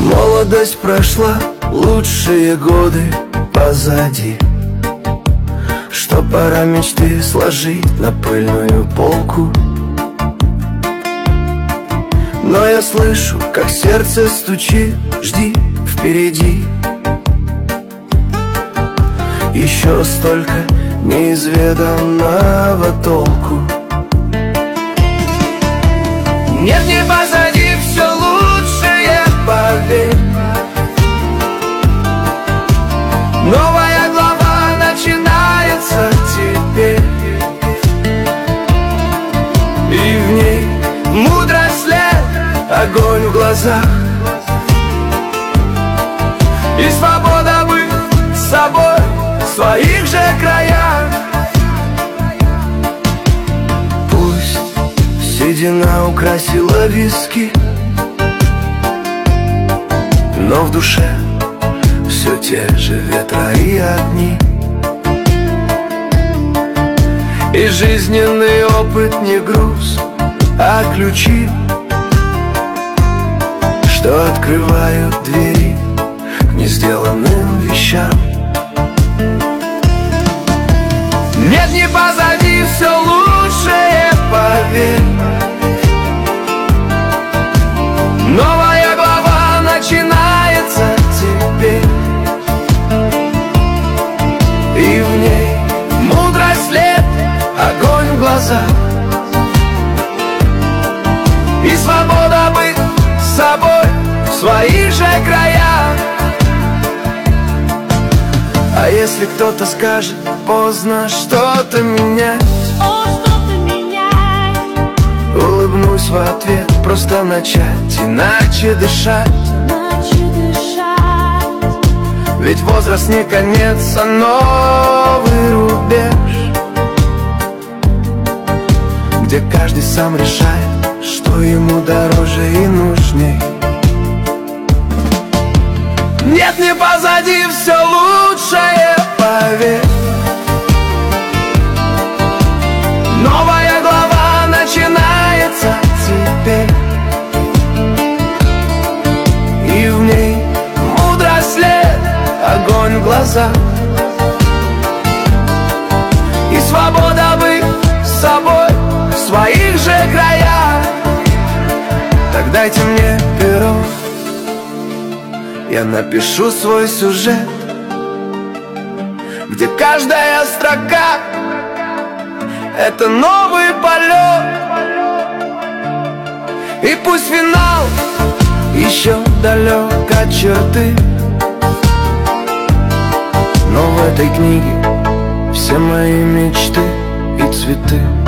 Молодость прошла, лучшие годы позади. Что пора мечты сложить на пыльную полку. Но я слышу, как сердце стучит: жди впереди. Еще столько неизведанного толку. Нет, не позади, все лучшее, поверь. Новая глава начинается теперь, и в ней мудрость лет, огонь в глазах и свобода быть собой в своих же краях. Пусть седина украсила виски, но в душе все те же ветра и огни. И жизненный опыт не груз, а ключи, что открывают двери к несделанным вещам. Нет, не позади, все лучшее, поверь. Новая глава начинается теперь, и в ней мудрость лет, огонь в глазах и свобода быть собой в своих же краях. А если кто-то скажет: поздно что-то менять, улыбнусь в ответ: просто начать иначе дышать. Ведь возраст не конец, а новый рубеж, где каждый сам решает, что ему дороже и нужней. Нет, не позади, все лучшее, поверь. Новая глава начинается теперь, и в ней мудрость лет, огонь в глазах и свобода быть собой в своих же краях. Так дайте мне перо, я напишу свой сюжет, где каждая строка — это новый полет. И пусть финал еще далек от черты, но в этой книге все мои мечты и цветы.